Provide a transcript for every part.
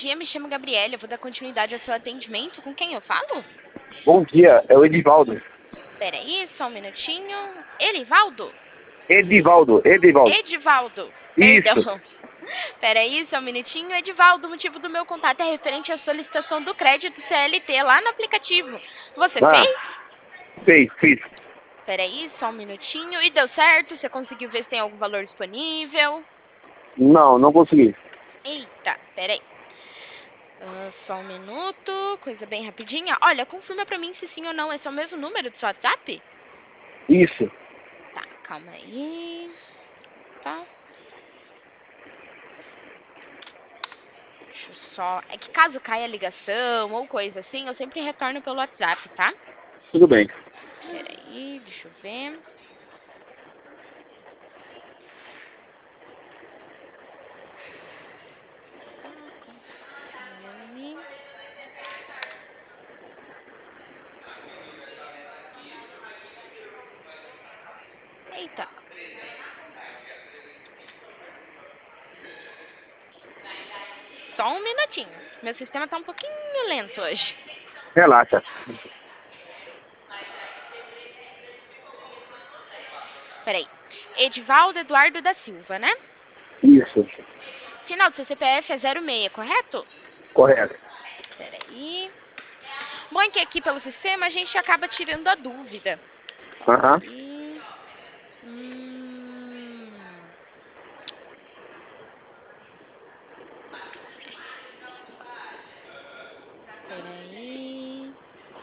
dia, me chamo Gabriela, eu vou dar continuidade ao seu atendimento. Com quem eu falo? Bom dia, é o Edivaldo. Peraí, só um minutinho. Elivaldo? Edivaldo. Edivaldo, Isso. perdão. Peraí, só um minutinho. Edivaldo, o motivo do meu contato é referente à solicitação do crédito CLT lá no aplicativo. Você Ah, fez? fiz. Peraí, só um minutinho. E deu certo? Você conseguiu ver se tem algum valor disponível? Não, não consegui. Eita, peraí. Só um minuto, coisa bem rapidinha. Olha, confirma pra mim se sim ou não. Esse é o mesmo número do seu WhatsApp? Isso. Tá, calma aí. Tá. Deixa eu só. É que caso caia a ligação ou coisa assim, eu sempre retorno pelo WhatsApp, tá? Tudo bem. Peraí, deixa eu ver. Tá, confirme. Eita. Só um minutinho. Meu sistema tá um pouquinho lento hoje. Relaxa. Peraí. Edivaldo Eduardo da Silva, né? Isso. Final do seu CPF é 06, correto? Correto. Peraí. Bom, é que aqui pelo sistema a gente acaba tirando a dúvida. Aham. Peraí. Hum... Peraí.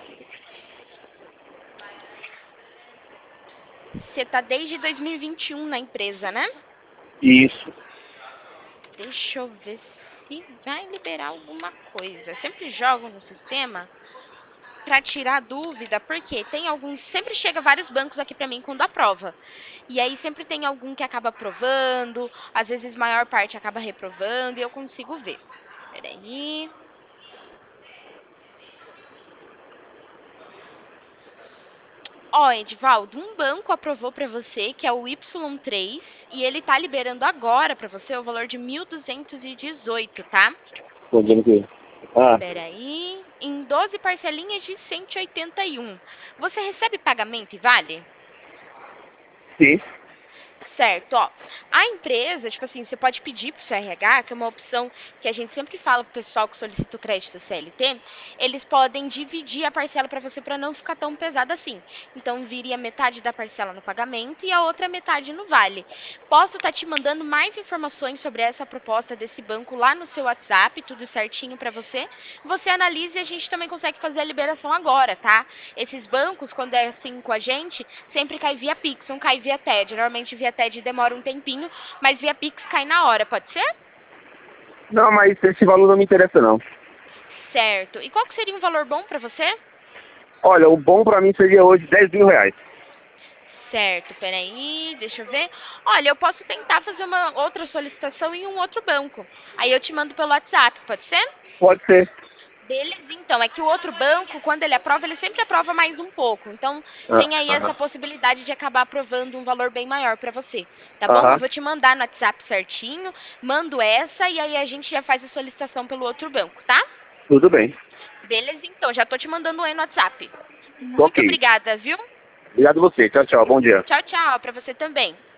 Você tá desde 2021 na empresa, né? Isso. Deixa eu ver se vai liberar alguma coisa. Eu sempre jogo no sistema para tirar dúvida, porque tem alguns, sempre chega vários bancos aqui para mim quando aprova. E aí sempre tem algum que acaba aprovando, às vezes maior parte acaba reprovando e eu consigo ver. Peraí. Ó, Edivaldo, um banco aprovou para você, que é o Y3, e ele tá liberando agora para você o valor de 1.218, tá? Tô dizendo que... Ah, Peraí, em 12 parcelinhas de 181. Você recebe pagamento e vale? sim. Certo, ó. A empresa, tipo assim, você pode pedir para o seu RH, que é uma opção que a gente sempre fala pro pessoal que solicita o crédito CLT, eles podem dividir a parcela para você para não ficar tão pesada assim. Então viria metade da parcela no pagamento e a outra metade no vale. Posso estar te mandando mais informações sobre essa proposta desse banco lá no seu WhatsApp, tudo certinho para você. Você analisa e a gente também consegue fazer a liberação agora, tá? Esses bancos, quando é assim com a gente, sempre cai via Pix, não cai via TED. Normalmente via TED demora um tempinho, mas via Pix cai na hora, pode ser? Não, mas esse valor não me interessa, não. Certo. E qual que seria um valor bom para você? Olha, o bom pra mim seria hoje 10 mil reais. Certo, peraí, deixa eu ver. Olha, eu posso tentar fazer uma outra solicitação em um outro banco. Aí eu te mando pelo WhatsApp, pode ser? Pode ser. Beleza, então. É que o outro banco, quando ele aprova, ele sempre aprova mais um pouco. Então, tem aí essa Aham. possibilidade de acabar aprovando um valor bem maior para você. Tá bom? Eu Aham. vou te mandar no WhatsApp certinho, mando essa e aí a gente já faz a solicitação pelo outro banco, tá? Tudo bem. Beleza, então. Já tô te mandando aí no WhatsApp. Muito Ok. obrigada, viu? Obrigado a você. Tchau, tchau. Bom dia. Tchau, tchau, para você também.